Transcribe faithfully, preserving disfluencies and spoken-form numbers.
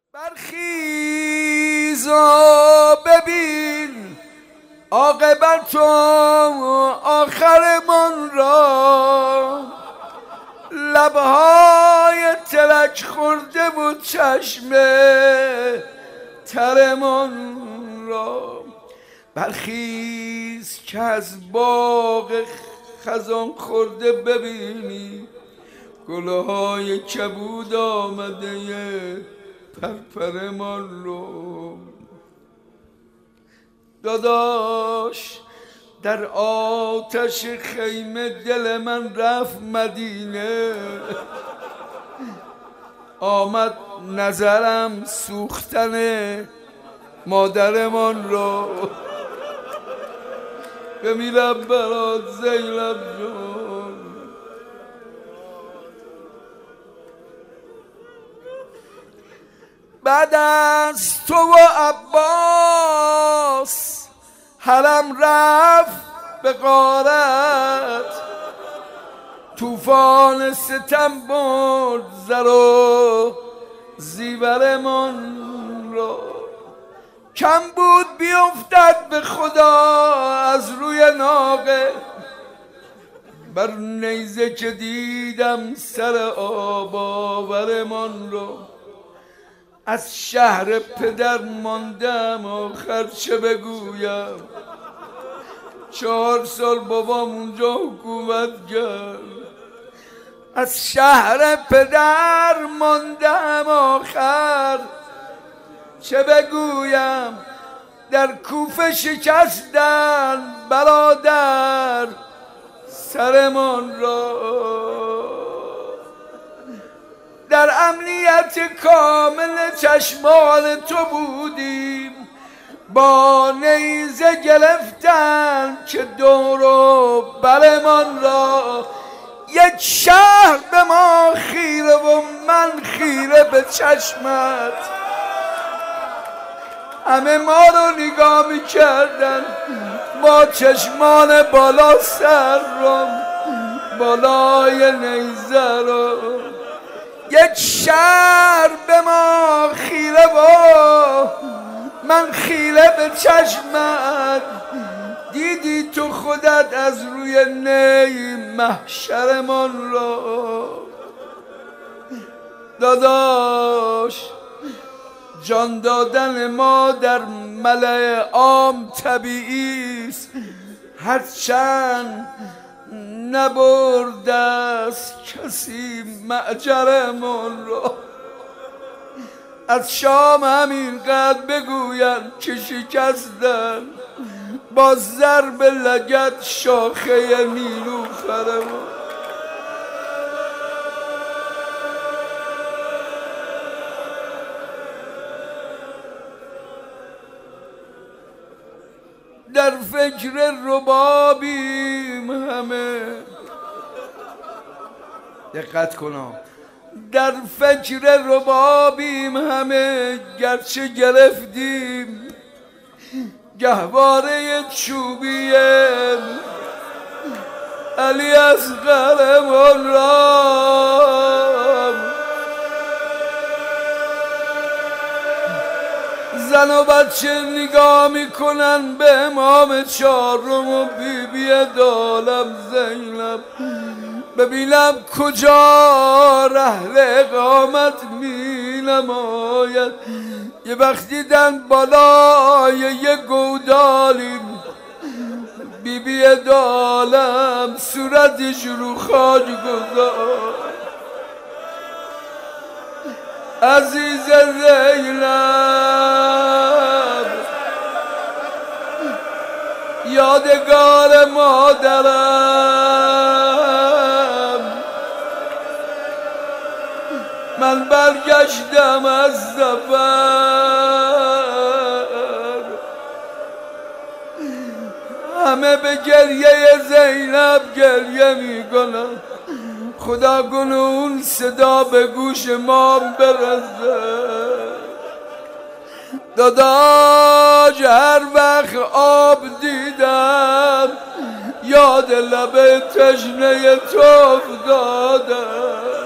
برخیز و ببین عاقبت و آخرمان را، لبهای ترک خورده و چشم ترمان را. برخیز که از باغ خزان خورده ببینی گلهای کبود آمده پرپرمان رو. داداش در آتش خیمه دل من رفت مدینه، آمد نظرم سوختن مادرمان رو. بمیرم برات زینب جون. بعد از تو و عباس حرم رفت به غارت، طوفان ستم برد زر و زیورمان را. کم بود بیفتد به خدا از روی ناقه، بر نیزه که دیدم سر آب آورمان رو. از شهر پدر ماندم آخر چه بگویم، چهار سال بابام اونجا حکومت کرد. از شهر پدر ماندم آخر چه بگویم، در کوفه شکستن برادر سرمان را. در امنیت کامل چشمان تو بودیم، با نیزه گرفتن که دور و برمان را. یک شهر به ما خیره و من خیره به چشمت، همه ما رو نگاه میکردن با چشمان بالا سرم بالای نیزه رو. یک شهر به ما خیره و من خیره به چشمت، دیدی تو خودت از روی نی محشرمان را. داداش جان دادن ما در ملأ عام طبیعی است، هرچند نبرده است کسی معجرمان را. از شام همینقدر بگوین که شکستن با ضرب لگد شاخه نیلوفرمان. در فکر ربابیم همه، دقت کنم، در فکر ربابیم همه، گرچه گرفتیم گهواره چوبی علی اصغرمان را. زن و بچه نگاه میکنن به امام چهارم و بی بی دالم زینب، ببینم کجا رحل اقامت می نماید. یه وقت دیدن بالای یه گودالیم، بی بی دالم صورتش رو خاک گذار. عزیز زینب یادگار مادرم، من برگشتم از سفر، همه به گریه زینب گریه میکنن. خدا کنه اون صدا به گوش ما برسه. داداش هر وقت آب دیدم یاد لب تشنه تو افتادم.